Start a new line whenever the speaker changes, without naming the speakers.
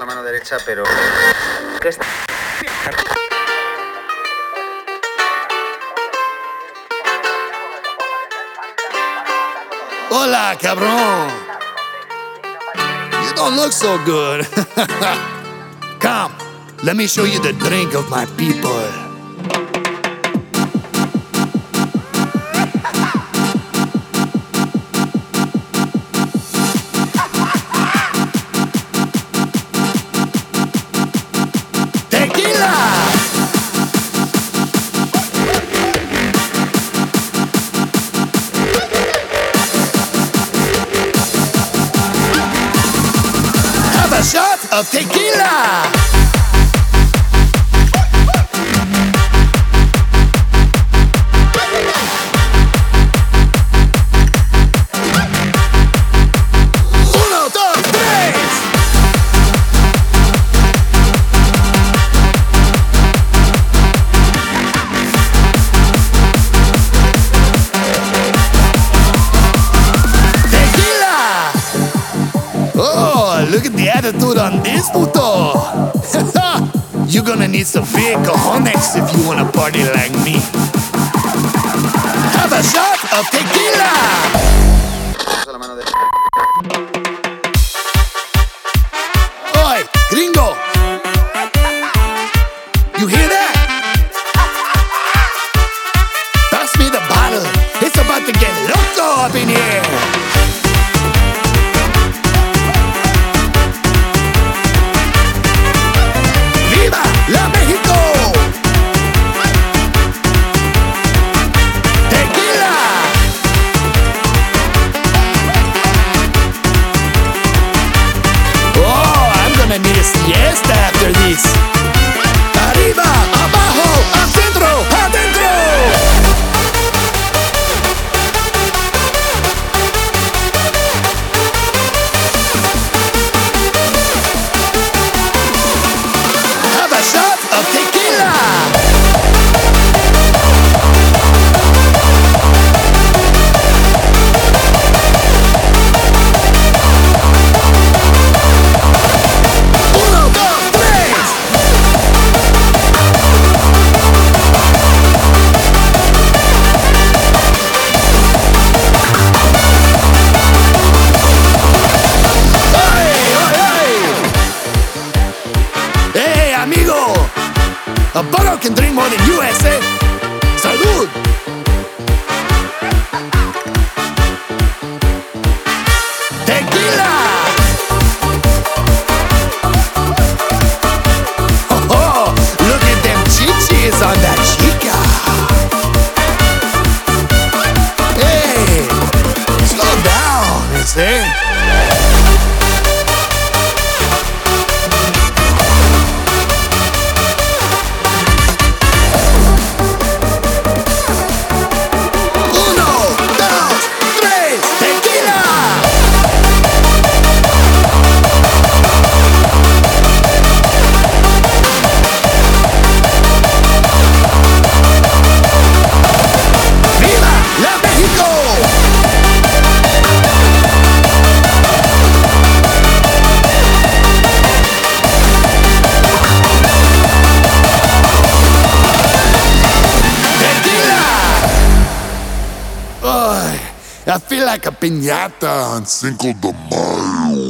mano derecha, pero... ¿Qué está?
Hola, cabrón. You don't look so good. Come, let me show you the drink of my people. Tequila! Have a shot of tequila! Uno, dos, tres! Tequila! Oh, look at the attitude on this puto! You're gonna need some big cojones if you wanna party like me. Have a shot of tequila!
A la mano derecha.
Oi, gringo! You hear that? Pass me the bottle. It's about to get loco up in here. ¡Viva la México! ¡Tequila! Oh, I'm gonna need a siesta after this. Arriba, abajo, al centro, adentro. Have a shot of tequila. Uno, dos, tres. ¡Ay, ay, ay! ¡Hey, amigo! A bottle can drink more than you, eh? ¡Salud! ¡Tequila! Oh, oh, look at them chichis on that chica. Hey, slow down, eh? Uno, dos, tres, tequila. ¡Viva la México! ¡Tequila! Ay, I feel like a piñata on Cinco de Mayo.